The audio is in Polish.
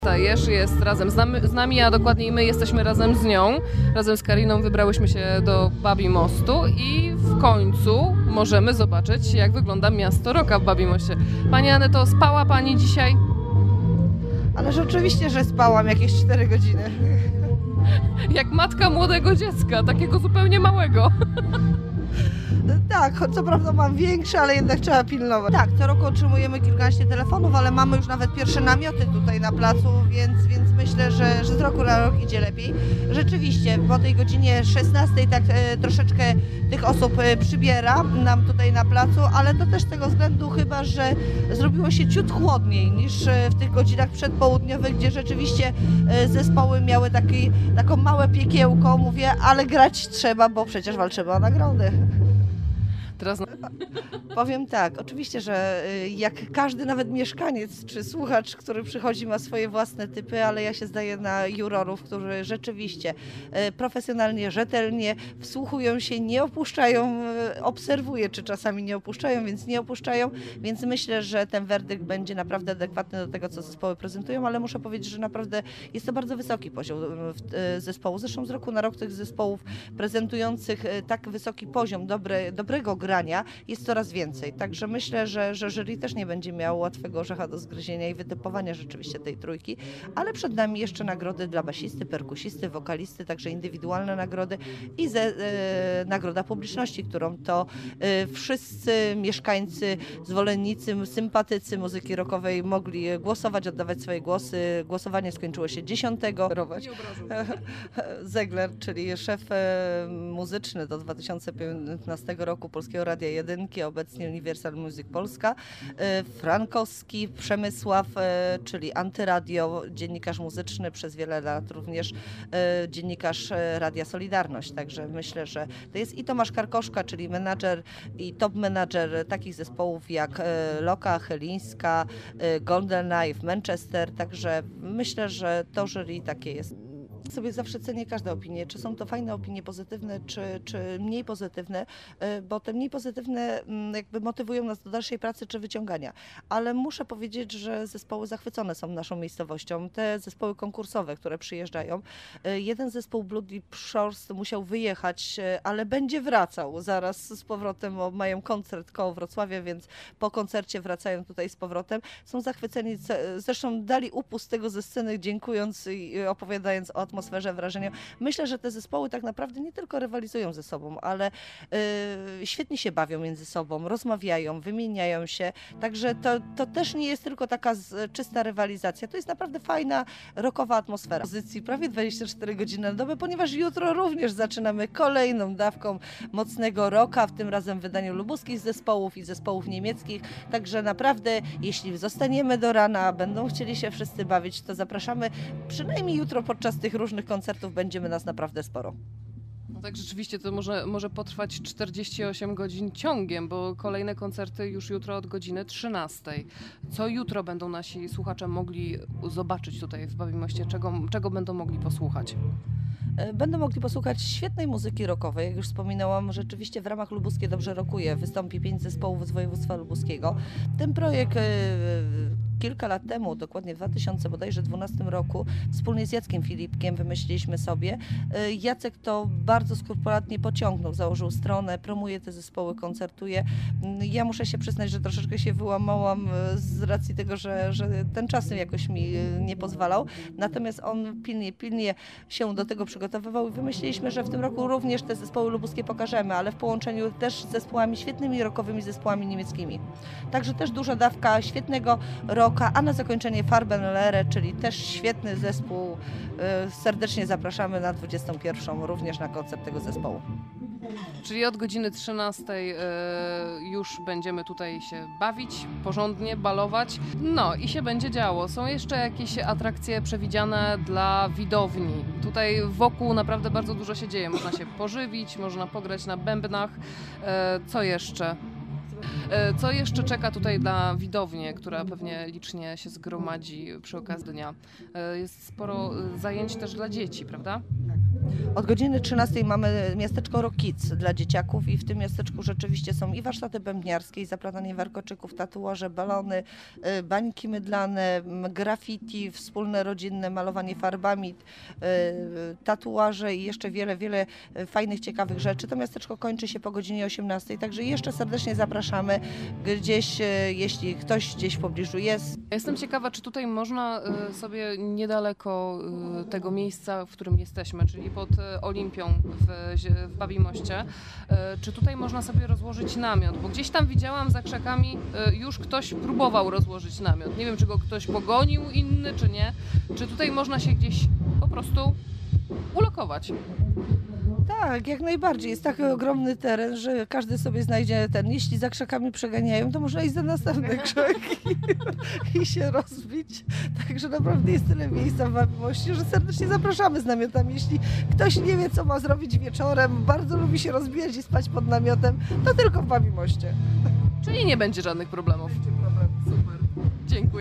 Jest razem z nami, a dokładniej my jesteśmy razem z nią. Razem z Kariną wybrałyśmy się do Babimostu i w końcu możemy zobaczyć, jak wygląda miasto rocka w Babimoście. Pani Aneto, spała Pani dzisiaj? Ależ oczywiście, że spałam jakieś 4 godziny. Jak matka młodego dziecka, takiego zupełnie małego. Tak, co prawda mam większe, ale jednak trzeba pilnować. Tak, co roku otrzymujemy kilkanaście telefonów, ale mamy już nawet pierwsze namioty tutaj na placu, więc myślę, że z roku na rok idzie lepiej. Rzeczywiście, po tej godzinie 16 tak troszeczkę tych osób przybiera nam tutaj na placu, ale to też z tego względu chyba, że zrobiło się ciut chłodniej niż w tych godzinach przedpołudniowych, gdzie rzeczywiście zespoły miały taką małe piekiełko, mówię, ale grać trzeba, bo przecież walczymy o nagrody. Teraz... Powiem tak, oczywiście, że jak każdy nawet mieszkaniec czy słuchacz, który przychodzi, ma swoje własne typy, ale ja się zdaję na jurorów, którzy rzeczywiście profesjonalnie, rzetelnie wsłuchują się, nie opuszczają, obserwuję, czy czasami nie opuszczają, więc nie opuszczają, więc myślę, że ten werdykt będzie naprawdę adekwatny do tego, co zespoły prezentują, ale muszę powiedzieć, że naprawdę jest to bardzo wysoki poziom zespołu. Zresztą z roku na rok tych zespołów prezentujących tak wysoki poziom dobrego grania jest coraz więcej. Także myślę, że jury też nie będzie miało łatwego orzecha do zgryzienia i wytypowania rzeczywiście tej trójki, ale przed nami jeszcze nagrody dla basisty, perkusisty, wokalisty, także indywidualne nagrody i nagroda publiczności, którą to wszyscy mieszkańcy, zwolennicy, sympatycy muzyki rockowej mogli głosować, oddawać swoje głosy. Głosowanie skończyło się 10. Zegler, czyli szef muzyczny do 2015 roku Polskiego Radia 1, obecnie Universal Music Polska, Frankowski, Przemysław, czyli Antyradio, dziennikarz muzyczny, przez wiele lat również dziennikarz Radia Solidarność. Także myślę, że to jest i Tomasz Karkoszka, czyli menadżer i top menadżer takich zespołów jak Loka, Chylińska, Golden Knife, Manchester. Także myślę, że to jury takie jest. Sobie zawsze cenię każde opinie, czy są to fajne opinie pozytywne, czy mniej pozytywne, bo te mniej pozytywne jakby motywują nas do dalszej pracy czy wyciągania. Ale muszę powiedzieć, że zespoły zachwycone są naszą miejscowością. Te zespoły konkursowe, które przyjeżdżają. Jeden zespół Blood Deep Shores musiał wyjechać, ale będzie wracał zaraz z powrotem, bo mają koncert koło Wrocławia, więc po koncercie wracają tutaj z powrotem. Są zachwyceni, zresztą dali upust tego ze sceny, dziękując i opowiadając o atmosferze, wrażeniu. Myślę, że te zespoły tak naprawdę nie tylko rywalizują ze sobą, ale świetnie się bawią między sobą, rozmawiają, wymieniają się. Także to też nie jest tylko taka czysta rywalizacja. To jest naprawdę fajna, rockowa atmosfera. Pozycji prawie 24 godziny na dobę, ponieważ jutro również zaczynamy kolejną dawką mocnego rocka, w tym razem w wydaniu lubuskich zespołów i zespołów niemieckich. Także naprawdę, jeśli zostaniemy do rana, będą chcieli się wszyscy bawić, to zapraszamy przynajmniej jutro podczas tych różnych koncertów będziemy nas naprawdę sporo. No tak, rzeczywiście to może potrwać 48 godzin ciągiem, bo kolejne koncerty już jutro od godziny 13. Co jutro będą nasi słuchacze mogli zobaczyć tutaj w Babimoście? Czego będą mogli posłuchać? Będą mogli posłuchać świetnej muzyki rockowej. Jak już wspominałam, rzeczywiście w ramach Lubuskie Dobrze Rockuje wystąpi 5 zespołów z województwa lubuskiego. Ten projekt kilka lat temu, dokładnie w 2012 roku, wspólnie z Jackiem Filipkiem wymyśliliśmy sobie. Jacek to bardzo skrupulatnie pociągnął, założył stronę, promuje te zespoły, koncertuje. Ja muszę się przyznać, że troszeczkę się wyłamałam z racji tego, że ten czas jakoś mi nie pozwalał. Natomiast on pilnie się do tego przygotowywał i wymyśliliśmy, że w tym roku również te zespoły lubuskie pokażemy, ale w połączeniu też z zespołami świetnymi rockowymi, zespołami niemieckimi. Także też duża dawka świetnego rocka, a na zakończenie Farbenlehre, czyli też świetny zespół. Serdecznie zapraszamy na 21. również na koncert tego zespołu. Czyli od godziny 13 już będziemy tutaj się bawić, porządnie balować. No i się będzie działo. Są jeszcze jakieś atrakcje przewidziane dla widowni. Tutaj wokół naprawdę bardzo dużo się dzieje. Można się pożywić, można pograć na bębnach. Co jeszcze? Co jeszcze czeka tutaj na widownię, która pewnie licznie się zgromadzi przy okazji dnia? Jest sporo zajęć też dla dzieci, prawda? Od godziny 13 mamy miasteczko Rokic dla dzieciaków i w tym miasteczku rzeczywiście są i warsztaty bębniarskie, i zaplatanie warkoczyków, tatuaże, balony, bańki mydlane, graffiti, wspólne rodzinne malowanie farbami, tatuaże i jeszcze wiele, wiele fajnych, ciekawych rzeczy. To miasteczko kończy się po godzinie 18, także jeszcze serdecznie zapraszamy gdzieś, jeśli ktoś gdzieś w pobliżu jest. Ja jestem ciekawa, czy tutaj można sobie niedaleko tego miejsca, w którym jesteśmy, czyli pod Olimpią w Babimoście, czy tutaj można sobie rozłożyć namiot, bo gdzieś tam widziałam za krzakami, już ktoś próbował rozłożyć namiot. Nie wiem, czy go ktoś pogonił inny, czy nie. Czy tutaj można się gdzieś po prostu ulokować? Tak, jak najbardziej. Jest taki ogromny teren, że każdy sobie znajdzie ten. Jeśli za krzakami przeganiają, to można iść za następne krzaki i się rozbić. Także naprawdę jest tyle miejsca w Babimoście, że serdecznie zapraszamy z namiotami. Jeśli ktoś nie wie, co ma zrobić wieczorem, bardzo lubi się rozbijać i spać pod namiotem, to tylko w Babimoście. Czyli nie będzie żadnych problemów. Super. Dziękuję.